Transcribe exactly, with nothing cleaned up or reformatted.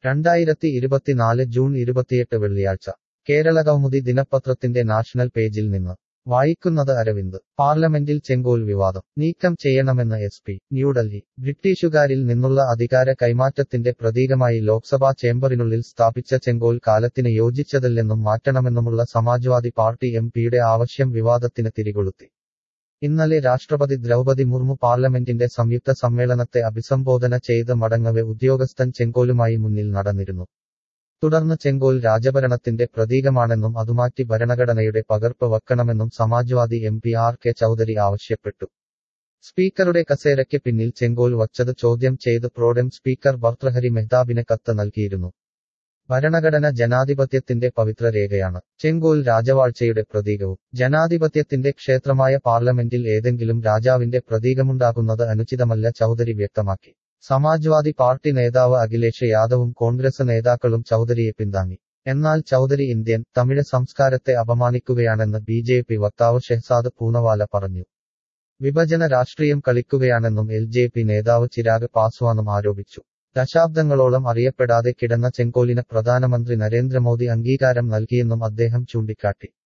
രണ്ടായിരത്തി ഇരുപത്തിനാല് ജൂൺ ഇരുപത്തിയെട്ട് വെള്ളിയാഴ്ച കേരള കൗമുദി ദിനപത്രത്തിന്റെ നാഷണൽ പേജിൽ നിന്ന് വായിക്കുന്നത് അരവിന്ദ്. പാർലമെന്റിൽ ചെങ്കോൽ വിവാദം നീക്കം ചെയ്യണമെന്ന് എസ് പി ന്യൂഡൽഹി. ബ്രിട്ടീഷുകാരിൽ നിന്നുള്ള അധികാര കൈമാറ്റത്തിന്റെ പ്രതീകമായി ലോക്സഭാ ചേംബറിനുള്ളിൽ സ്ഥാപിച്ച ചെങ്കോൽ കാലത്തിന് യോജിച്ചതല്ലെന്നും മാറ്റണമെന്നുമുള്ള സമാജ്വാദി പാർട്ടി എം പിയുടെ ആവശ്യം വിവാദത്തിന് തിരികൊളുത്തി. ഇന്നലെ രാഷ്ട്രപതി ദ്രൗപദി മുർമു പാർലമെന്റിന്റെ സംയുക്ത സമ്മേളനത്തെ അഭിസംബോധന ചെയ്ത് മടങ്ങവെ ഉദ്യോഗസ്ഥൻ ചെങ്കോലുമായി മുന്നിൽ നടന്നിരുന്നു. തുടർന്ന് ചെങ്കോൽ രാജഭരണത്തിന്റെ പ്രതീകമാണെന്നും അതുമാറ്റി ഭരണഘടനയുടെ പകർപ്പ് വയ്ക്കണമെന്നും Samajwadi M P R K Chaudhary ആവശ്യപ്പെട്ടു. സ്പീക്കറുടെ കസേരയ്ക്ക് പിന്നിൽ ചെങ്കോൽ വച്ചത് ചോദ്യം ചെയ്ത് പ്രോടെം സ്പീക്കർ ഭർതൃഹരി മെഹ്താബിന് കത്ത് നൽകിയിരുന്നു. ഭരണഘടന ജനാധിപത്യത്തിന്റെ പവിത്ര രേഖയാണ്. ചെങ്കോൽ രാജവാഴ്ചയുടെ പ്രതീകവും. ജനാധിപത്യത്തിന്റെ ക്ഷേത്രമായ പാർലമെന്റിൽ ഏതെങ്കിലും രാജാവിന്റെ പ്രതീകമുണ്ടാകുന്നത് അനുചിതമല്ല, ചൌധരി വ്യക്തമാക്കി. സമാജ്വാദി പാർട്ടി നേതാവ് അഖിലേഷ് യാദവും കോൺഗ്രസ് നേതാക്കളും ചൌധരിയെ പിന്താങ്ങി. എന്നാൽ ചൌധരി ഇന്ത്യൻ, തമിഴ് സംസ്കാരത്തെ അപമാനിക്കുകയാണെന്ന് ബി ജെ പി വക്താവ് ഷെഹ്സാദ് പൂനവാല പറഞ്ഞു. വിഭജന രാഷ്ട്രീയം കളിക്കുകയാണെന്നും എൽ ജെ പി നേതാവ് ചിരാഗ് പാസ്വാനും ആരോപിച്ചു. ദശാബ്ദങ്ങളോളം അറിയപ്പെടാതെ കിടന്ന ചെങ്കോലിന് പ്രധാനമന്ത്രി നരേന്ദ്രമോദി അംഗീകാരം നൽകിയെന്നും അദ്ദേഹം ചൂണ്ടിക്കാട്ടി.